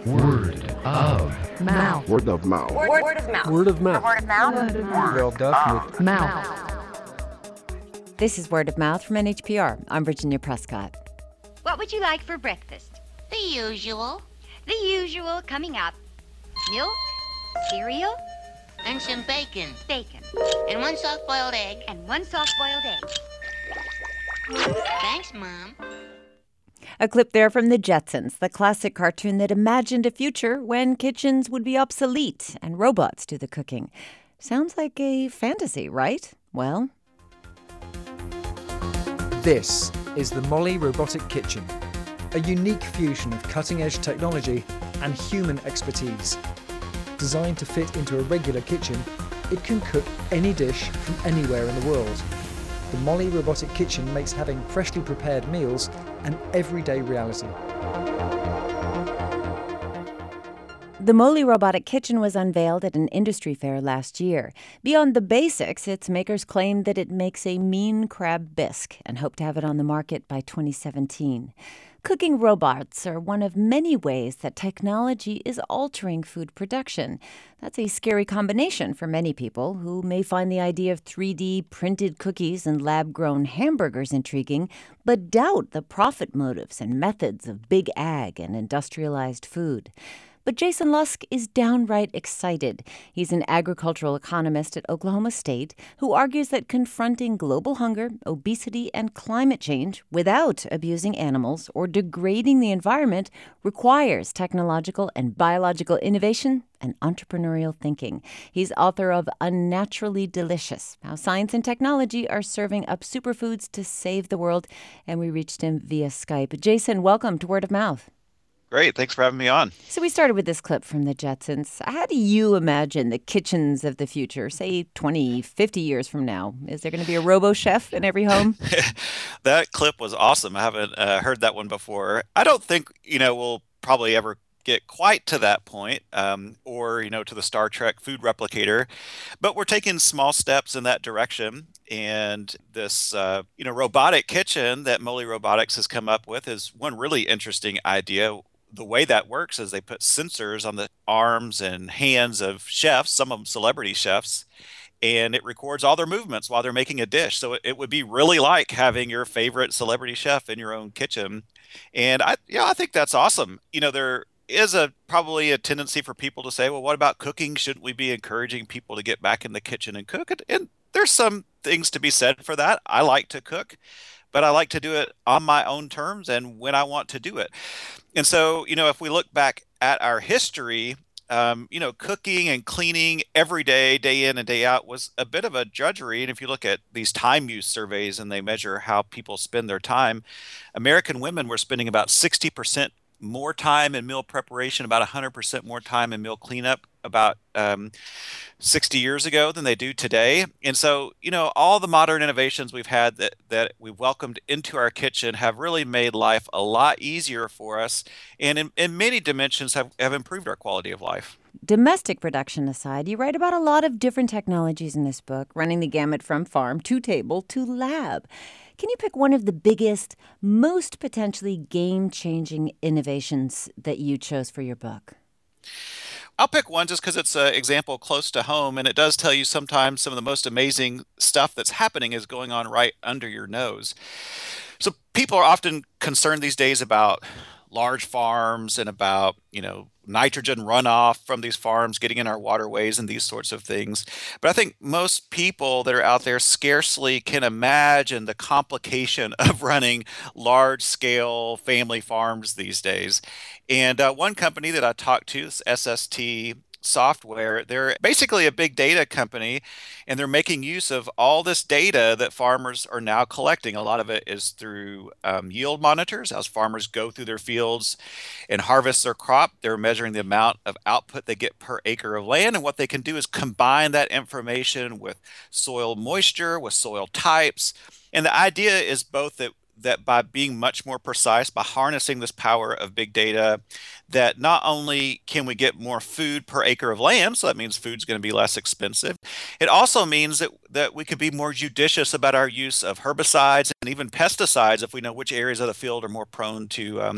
Word of mouth. Word of mouth. Word of mouth. Word of mouth. Word of mouth. Word of Mouth. This is Word of Mouth from NHPR. I'm Virginia Prescott. What would you like for breakfast? The usual. The usual coming up. Milk, cereal, And some bacon. bacon, And one soft-boiled egg. and one soft-boiled egg. Thanks, Mom. A clip there from The Jetsons, the classic cartoon that imagined a future when kitchens would be obsolete and robots do the cooking. Sounds like a fantasy, right? Well, This is the Molly Robotic Kitchen, a unique fusion of cutting-edge technology and human expertise. Designed to fit into a regular kitchen, it can cook any dish from anywhere in the world. The Molly Robotic Kitchen makes having freshly prepared meals an everyday reality. the Molly Robotic Kitchen was unveiled at an industry fair last year. Beyond the basics, its makers claim that it makes a mean crab bisque and hope to have it on the market by 2017. Cooking robots are one of many ways that technology is altering food production. That's a scary combination for many people who may find the idea of 3D printed cookies and lab-grown hamburgers intriguing, but doubt the profit motives and methods of big ag and industrialized food. But Jason Lusk is downright excited. He's an agricultural economist at Oklahoma State who argues that confronting global hunger, obesity, and climate change without abusing animals or degrading the environment requires technological and biological innovation and entrepreneurial thinking. He's author of Unnaturally Delicious, How Science and Technology Are Serving Up Superfoods to Save the World, and we reached him via Skype. Jason, welcome to Word of Mouth. Great. Thanks for having me on. So we started with this clip from the Jetsons. How do you imagine the kitchens of the future, say 20, 50 years from now? Is there going to be a robo-chef in every home? That clip was awesome. I haven't heard that one before. I don't think, we'll probably ever get quite to that point or, to the Star Trek food replicator. But we're taking small steps in that direction. And this, robotic kitchen that Molly Robotics has come up with is one really interesting idea. The way that works is they put sensors on the arms and hands of chefs, some of them celebrity chefs, and it records all their movements while they're making a dish. So it would be really like having your favorite celebrity chef in your own kitchen. And I think that's awesome. There is probably a tendency for people to say, well, what about cooking? Shouldn't we be encouraging people to get back in the kitchen and cook? And there's some things to be said for that. I like to cook, but I like to do it on my own terms and when I want to do it. And so, if we look back at our history, cooking and cleaning every day in and day out was a bit of a drudgery. And if you look at these time use surveys and they measure how people spend their time, American women were spending about 60% more time in meal preparation, about 100% more time in meal cleanup about 60 years ago than they do today. And so, all the modern innovations we've had that we've welcomed into our kitchen have really made life a lot easier for us and in many dimensions have improved our quality of life. Domestic production aside, you write about a lot of different technologies in this book, running the gamut from farm to table to lab. Can you pick one of the biggest, most potentially game-changing innovations that you chose for your book? I'll pick one just because it's an example close to home, and it does tell you sometimes some of the most amazing stuff that's happening is going on right under your nose. So people are often concerned these days about large farms and about, nitrogen runoff from these farms getting in our waterways and these sorts of things. But I think most people that are out there scarcely can imagine the complication of running large-scale family farms these days. And one company that I talked to, is SST Software, they're basically a big data company, and they're making use of all this data that farmers are now collecting. A lot of it is through yield monitors. As farmers go through their fields and harvest their crop, they're measuring the amount of output they get per acre of land. And what they can do is combine that information with soil moisture, with soil types. And the idea is both that by being much more precise, by harnessing this power of big data, that not only can we get more food per acre of land, so that means food's going to be less expensive, it also means that we could be more judicious about our use of herbicides and even pesticides if we know which areas of the field are more prone to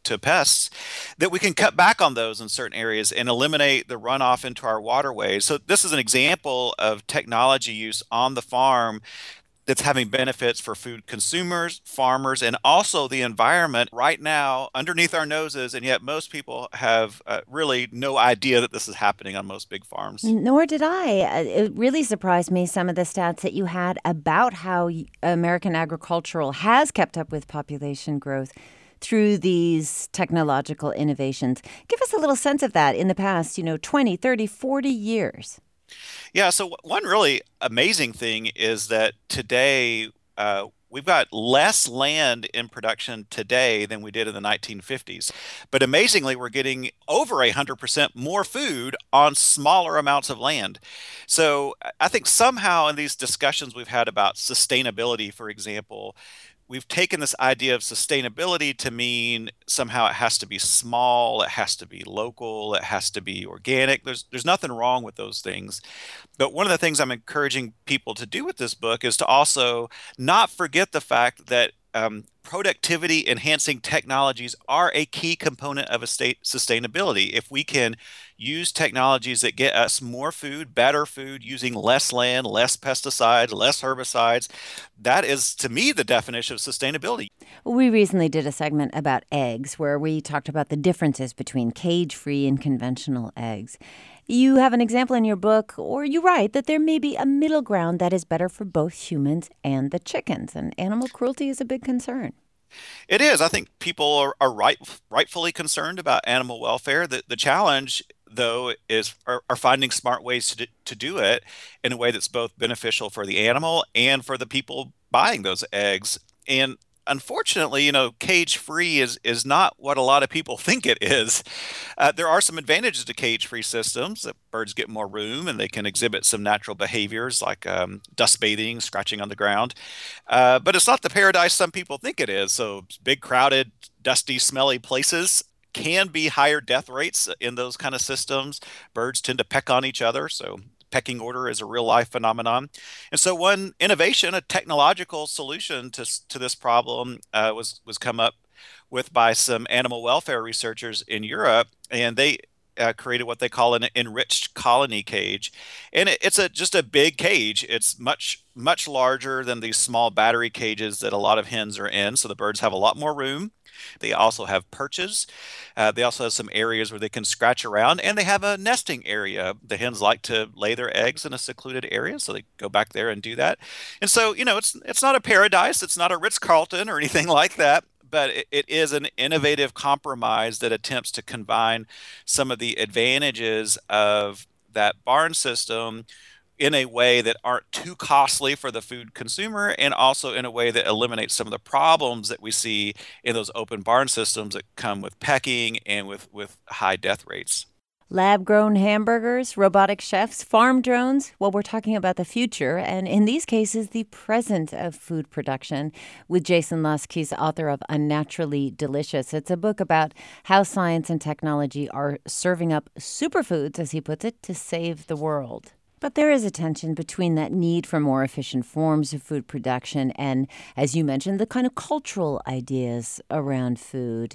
to pests, that we can cut back on those in certain areas and eliminate the runoff into our waterways. So this is an example of technology use on the farm that's having benefits for food consumers, farmers, and also the environment right now underneath our noses. And yet most people have really no idea that this is happening on most big farms. Nor did I. It really surprised me, some of the stats that you had about how American agricultural has kept up with population growth through these technological innovations. Give us a little sense of that in the past, 20, 30, 40 years. Yeah, so one really amazing thing is that today we've got less land in production today than we did in the 1950s. But amazingly, we're getting over 100% more food on smaller amounts of land. So I think somehow in these discussions we've had about sustainability, for example, we've taken this idea of sustainability to mean somehow it has to be small, it has to be local, it has to be organic. There's nothing wrong with those things. But one of the things I'm encouraging people to do with this book is to also not forget the fact that productivity enhancing technologies are a key component of a state sustainability. If we can use technologies that get us more food, better food, using less land, less pesticides, less herbicides, that is, to me, the definition of sustainability. We recently did a segment about eggs where we talked about the differences between cage-free and conventional eggs. You have an example in your book, or you write that there may be a middle ground that is better for both humans and the chickens, and animal cruelty is a big concern. It is. I think people are rightfully concerned about animal welfare. The challenge, though, is are finding smart ways to do it in a way that's both beneficial for the animal and for the people buying those eggs. And unfortunately, cage-free is not what a lot of people think it is. There are some advantages to cage-free systems. That birds get more room and they can exhibit some natural behaviors like dust bathing, scratching on the ground. But it's not the paradise some people think it is. So big, crowded, dusty, smelly places can be higher death rates in those kind of systems. Birds tend to peck on each other, so pecking order is a real life phenomenon. And so one innovation, a technological solution to this problem was come up with by some animal welfare researchers in Europe, and they created what they call an enriched colony cage. And it's just a big cage. It's much larger than these small battery cages that a lot of hens are in, so the birds have a lot more room. They also have perches. They also have some areas where they can scratch around, and they have a nesting area. The hens like to lay their eggs in a secluded area, so they go back there and do that. And so, it's not a paradise. It's not a Ritz-Carlton or anything like that, but it is an innovative compromise that attempts to combine some of the advantages of that barn system in a way that aren't too costly for the food consumer, and also in a way that eliminates some of the problems that we see in those open barn systems that come with pecking and with high death rates. Lab-grown hamburgers, robotic chefs, farm drones. Well, we're talking about the future, and in these cases, the present of food production, with Jason Lusk. He's author of Unnaturally Delicious. It's a book about how science and technology are serving up superfoods, as he puts it, to save the world. But there is a tension between that need for more efficient forms of food production and, as you mentioned, the kind of cultural ideas around food.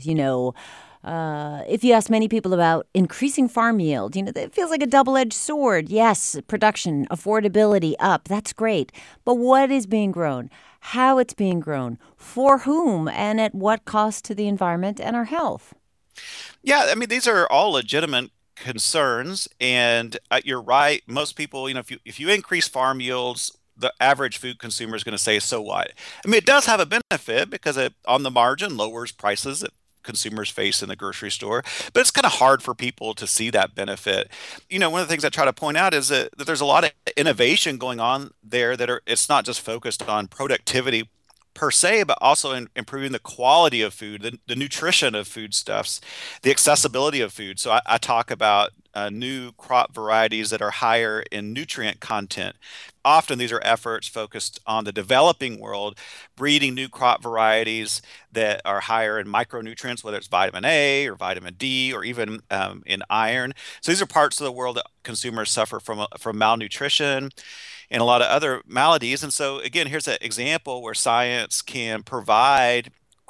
If you ask many people about increasing farm yield, it feels like a double-edged sword. Yes, production, affordability up, that's great. But what is being grown? How it's being grown? For whom? And at what cost to the environment and our health? Yeah, I mean, these are all legitimate concerns, and you're right. Most people, if you increase farm yields, the average food consumer is going to say, so what? I mean, it does have a benefit because it, on the margin, lowers prices that consumers face in the grocery store, but it's kind of hard for people to see that benefit. One of the things I try to point out is that there's a lot of innovation going on there it's not just focused on productivity per se, but also in improving the quality of food, the nutrition of foodstuffs, the accessibility of food. So I talk about new crop varieties that are higher in nutrient content. Often these are efforts focused on the developing world, breeding new crop varieties that are higher in micronutrients, whether it's vitamin A or vitamin D or even in iron. So these are parts of the world that consumers suffer from malnutrition and a lot of other maladies. And so again, here's an example where science can provide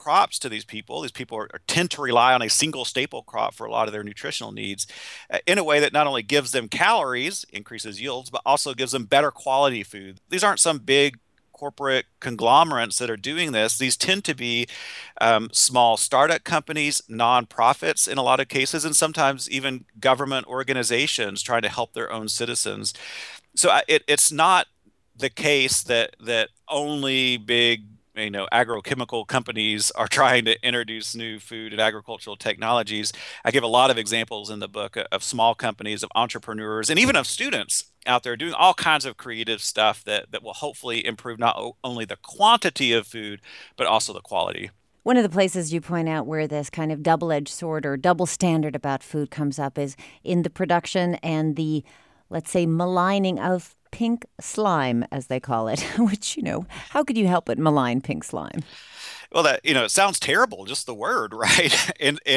crops to these people. These people tend to rely on a single staple crop for a lot of their nutritional needs in a way that not only gives them calories, increases yields, but also gives them better quality food. These aren't some big corporate conglomerates that are doing this. These tend to be small startup companies, nonprofits in a lot of cases, and sometimes even government organizations trying to help their own citizens. So it's not the case that only big agrochemical companies are trying to introduce new food and agricultural technologies. I give a lot of examples in the book of small companies, of entrepreneurs, and even of students out there doing all kinds of creative stuff that will hopefully improve not only the quantity of food, but also the quality. One of the places you point out where this kind of double-edged sword or double standard about food comes up is in the production and the, let's say, maligning of pink slime, as they call it, which, how could you help but malign pink slime? Well, that it sounds terrible, just the word, right?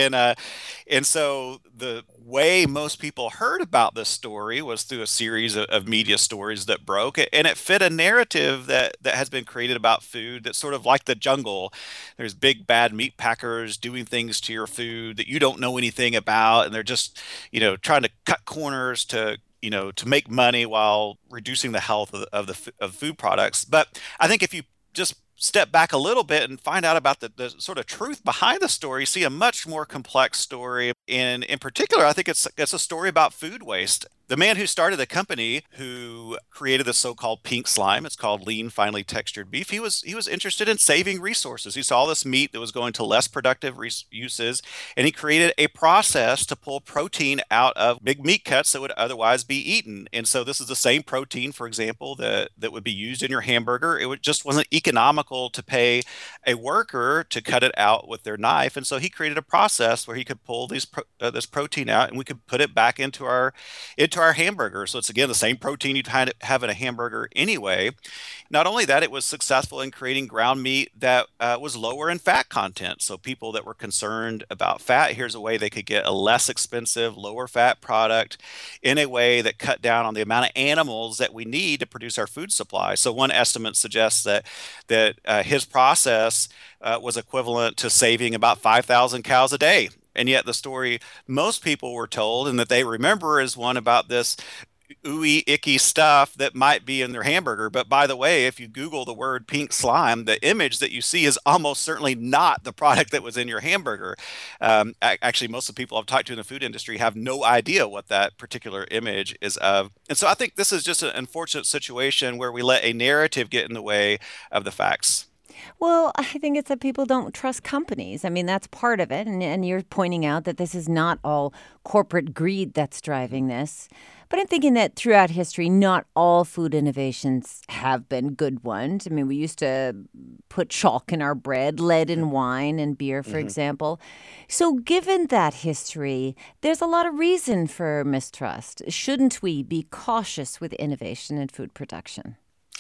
And so the way most people heard about this story was through a series of media stories that broke, and it fit a narrative that has been created about food that's sort of like the jungle. There's big bad meat packers doing things to your food that you don't know anything about, and they're just trying to cut corners to make money while reducing the health of food products. But I think if you just step back a little bit and find out about the sort of truth behind the story, see a much more complex story. And in particular, I think it's a story about food waste. The man who started the company, who created the so-called pink slime, it's called lean, finely textured beef. He was interested in saving resources. He saw this meat that was going to less productive uses, and he created a process to pull protein out of big meat cuts that would otherwise be eaten. And so this is the same protein, for example, that would be used in your hamburger. Just wasn't economical to pay a worker to cut it out with their knife, and so he created a process where he could pull this protein out, and we could put it back into our hamburger. So it's, again, the same protein you'd have in a hamburger anyway. Not only that, it was successful in creating ground meat that was lower in fat content. So people that were concerned about fat, here's a way they could get a less expensive, lower fat product in a way that cut down on the amount of animals that we need to produce our food supply. So one estimate suggests that his process was equivalent to saving about 5,000 cows a day. And yet the story most people were told and that they remember is one about this ooey, icky stuff that might be in their hamburger. But by the way, if you Google the word pink slime, the image that you see is almost certainly not the product that was in your hamburger. Actually, most of the people I've talked to in the food industry have no idea what that particular image is of. And so I think this is just an unfortunate situation where we let a narrative get in the way of the facts. Well, I think it's that people don't trust companies. I mean, that's part of it. And you're pointing out that this is not all corporate greed that's driving this. But I'm thinking that throughout history, not all food innovations have been good ones. I mean, we used to put chalk in our bread, lead in wine and beer, for example. So given that history, there's a lot of reason for mistrust. Shouldn't we be cautious with innovation in food production?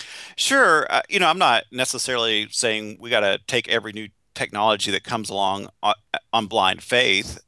Sure. I'm not necessarily saying we got to take every new technology that comes along on blind faith.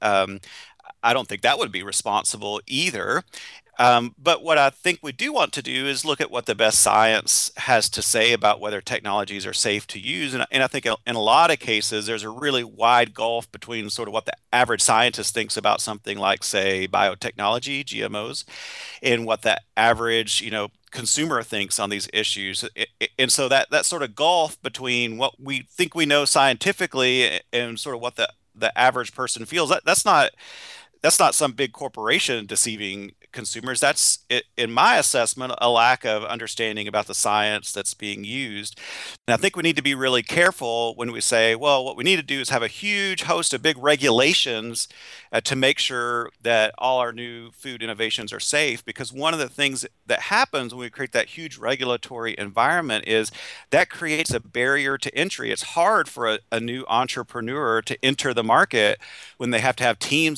I don't think that would be responsible either. But what I think we do want to do is look at what the best science has to say about whether technologies are safe to use. And I think in a lot of cases, there's a really wide gulf between sort of what the average scientist thinks about something like, say, biotechnology, GMOs, and what the average, consumer thinks on these issues. And so that sort of gulf between what we think we know scientifically and sort of what the average person feels, that's not some big corporation deceiving consumers. That's, in my assessment, a lack of understanding about the science that's being used. And I think we need to be really careful when we say, well, what we need to do is have a huge host of big regulations to make sure that all our new food innovations are safe. Because one of the things that happens when we create that huge regulatory environment is that creates a barrier to entry. It's hard for a new entrepreneur to enter the market when they have to have teams of law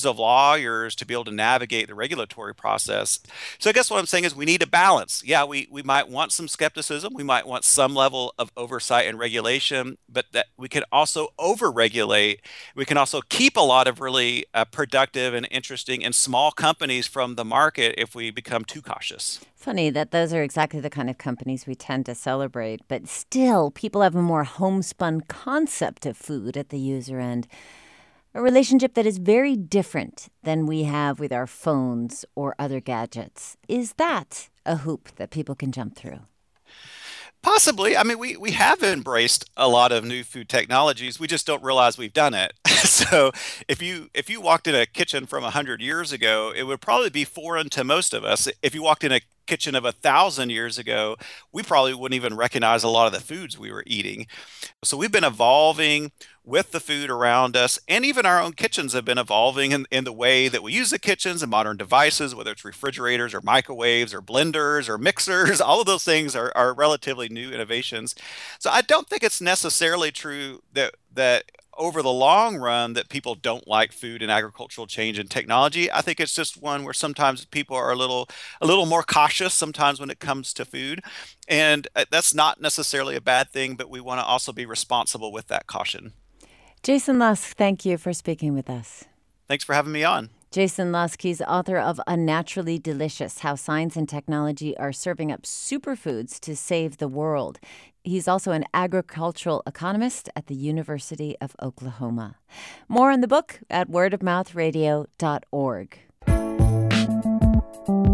lawyers to be able to navigate the regulatory process. So I guess what I'm saying is we need a balance. Yeah, we might want some skepticism. We might want some level of oversight and regulation, but that we can also overregulate. We can also keep a lot of really productive and interesting and small companies from the market if we become too cautious. Funny that those are exactly the kind of companies we tend to celebrate, but still, people have a more homespun concept of food at the user end. A relationship that is very different than we have with our phones or other gadgets. Is that a hoop that people can jump through? Possibly. I mean, we have embraced a lot of new food technologies. We just don't realize we've done it. So if you walked in a kitchen from 100 years ago, it would probably be foreign to most of us. If you walked in a kitchen of 1,000 years ago, we probably wouldn't even recognize a lot of the foods we were eating. So we've been evolving with the food around us, and even our own kitchens have been evolving in the way that we use the kitchens and modern devices, whether it's refrigerators or microwaves or blenders or mixers. All of those things are relatively new innovations. So I don't think it's necessarily true that over the long run that people don't like food and agricultural change and technology. I think it's just one where sometimes people are a little more cautious sometimes when it comes to food. And that's not necessarily a bad thing, but we want to also be responsible with that caution. Jason Lusk, thank you for speaking with us. Thanks for having me on. Jason Lusk, he's author of Unnaturally Delicious, How Science and Technology Are Serving Up Superfoods to Save the World. He's also an agricultural economist at the University of Oklahoma. More on the book at wordofmouthradio.org.